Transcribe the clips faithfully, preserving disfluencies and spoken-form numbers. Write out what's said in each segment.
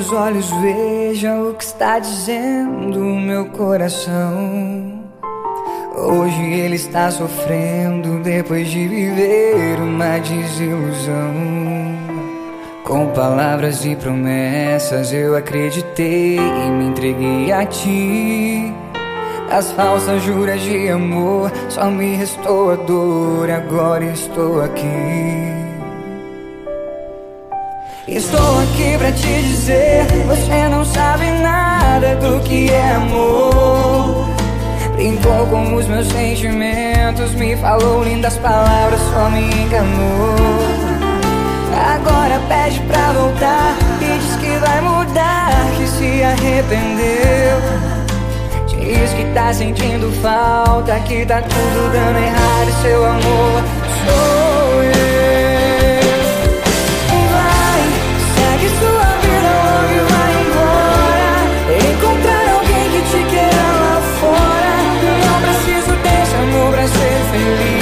meus olhos vejam o que está dizendo o meu coração. Hoje ele está sofrendo depois de viver uma desilusão. Com palavras e promessas eu acreditei e me entreguei a ti. As falsas juras de amor, só me restou a dor, agora estou aqui. Estou aqui pra te dizer, você não sabe nada do que é amor. Brincou com os meus sentimentos, me falou lindas palavras, só me enganou. Agora pede pra voltar e diz que vai mudar, que se arrependeu. Diz que tá sentindo falta, que tá tudo dando errado e seu amor sou eu. Vai, segue sua vida logo e vai embora. Encontrar alguém que te queira lá fora. Não preciso desse amor pra ser feliz.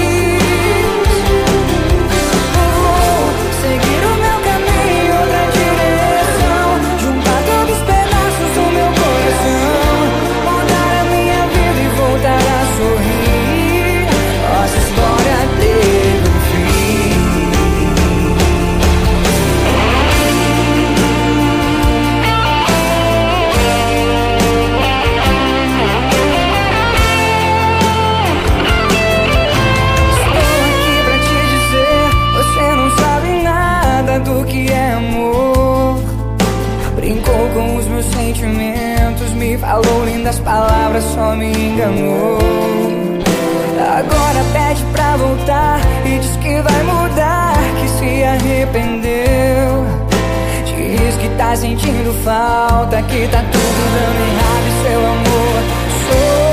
Vou seguir o meu caminho em outra direção, juntar todos os pedaços do meu coração, voltar a sorrir. Nossa história teve um fim. Estou aqui pra te dizer, você não sabe nada do que é amor. Brincou com os meus sentimentos, me falou lindas palavras, só me enganou. Agora pede pra voltar e diz que vai mudar, que se arrependeu. Diz que tá sentindo falta, que tá tudo dando errado e seu amor sou